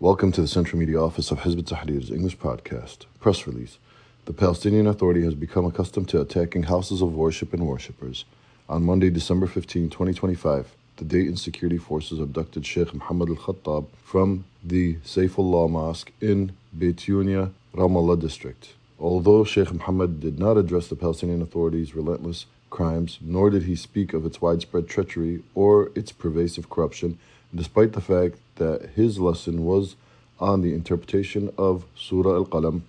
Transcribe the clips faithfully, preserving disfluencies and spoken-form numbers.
Welcome to the Central Media Office of Hizb ut-Tahrir's English podcast. Press release. The Palestinian Authority has become accustomed to attacking houses of worship and worshippers. On Monday, December fifteenth, twenty twenty-five, the Dayton security forces abducted Sheikh Muhammad al-Khattab from the Saifullah Mosque in Beit-Unia, Ramallah district. Although Sheikh Muhammad did not address the Palestinian Authority's relentless crimes, nor did he speak of its widespread treachery or its pervasive corruption, despite the fact that his lesson was on the interpretation of Surah Al-Qalam,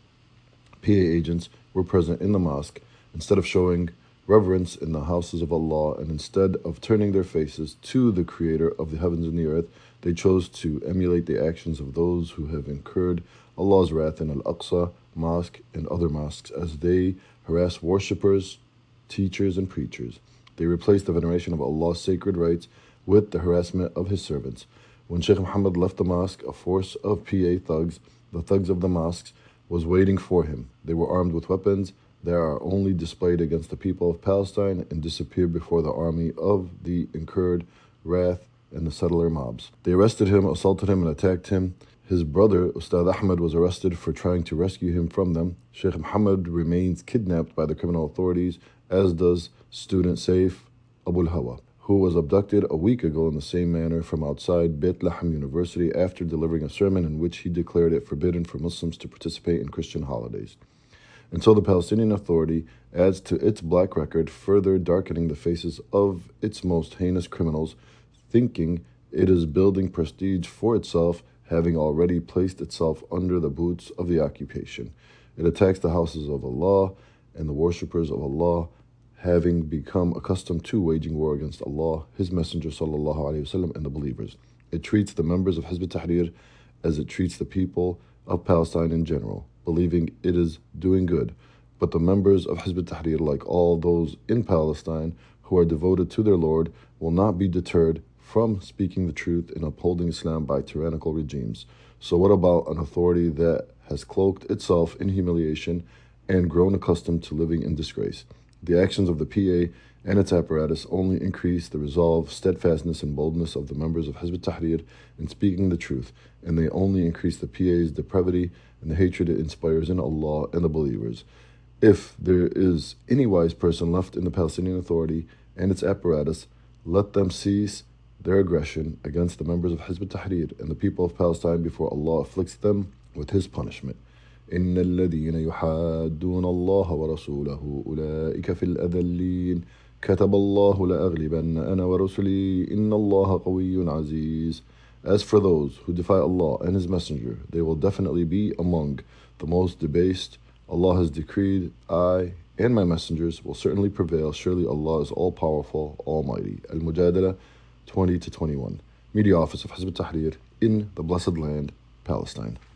P A agents were present in the mosque. Instead of showing reverence in the houses of Allah and instead of turning their faces to the Creator of the heavens and the earth, they chose to emulate the actions of those who have incurred Allah's wrath in Al-Aqsa Mosque and other mosques as they harass worshippers, teachers, and preachers. They replaced the veneration of Allah's sacred rights with the harassment of His servants. When Sheikh Muhammad left the mosque, a force of P A thugs, the thugs of the mosques, was waiting for him. They were armed with weapons that are only displayed against the people of Palestine and disappeared before the army of the incurred wrath and the settler mobs. They arrested him, assaulted him, and attacked him. His brother, Ustad Ahmed, was arrested for trying to rescue him from them. Sheikh Muhammad remains kidnapped by the criminal authorities, as does student Saif Abul Hawa, who was abducted a week ago in the same manner from outside Beit Lahm University after delivering a sermon in which he declared it forbidden for Muslims to participate in Christian holidays. And so the Palestinian Authority adds to its black record, further darkening the faces of its most heinous criminals, thinking it is building prestige for itself, having already placed itself under the boots of the occupation. It attacks the houses of Allah and the worshippers of Allah, having become accustomed to waging war against Allah, His Messenger sallallahu alaihi wasallam, and the believers. It treats the members of Hizb ut-Tahrir as it treats the people of Palestine in general, believing it is doing good. But the members of Hizb ut-Tahrir, like all those in Palestine who are devoted to their Lord, will not be deterred from speaking the truth and upholding Islam by tyrannical regimes. So what about an authority that has cloaked itself in humiliation and grown accustomed to living in disgrace? The actions of the P A and its apparatus only increase the resolve, steadfastness, and boldness of the members of Hizb ut-Tahrir in speaking the truth, and they only increase the P A's depravity and the hatred it inspires in Allah and the believers. If there is any wise person left in the Palestinian Authority and its apparatus, let them cease their aggression against the members of Hizb ut-Tahrir and the people of Palestine before Allah afflicts them with His punishment. إن الذين يحادون الله ورسوله أولئك في الأذلين كتب الله لأغلبن أنا ورسلي إن الله قوي عزيز. As for those who defy Allah and His Messenger, they will definitely be among the most debased. Allah has decreed, I and my messengers will certainly prevail. Surely Allah is all-powerful, almighty. Al-Mujadala twenty to twenty-one. Media Office of Hizb ut-Tahrir in the Blessed Land, Palestine.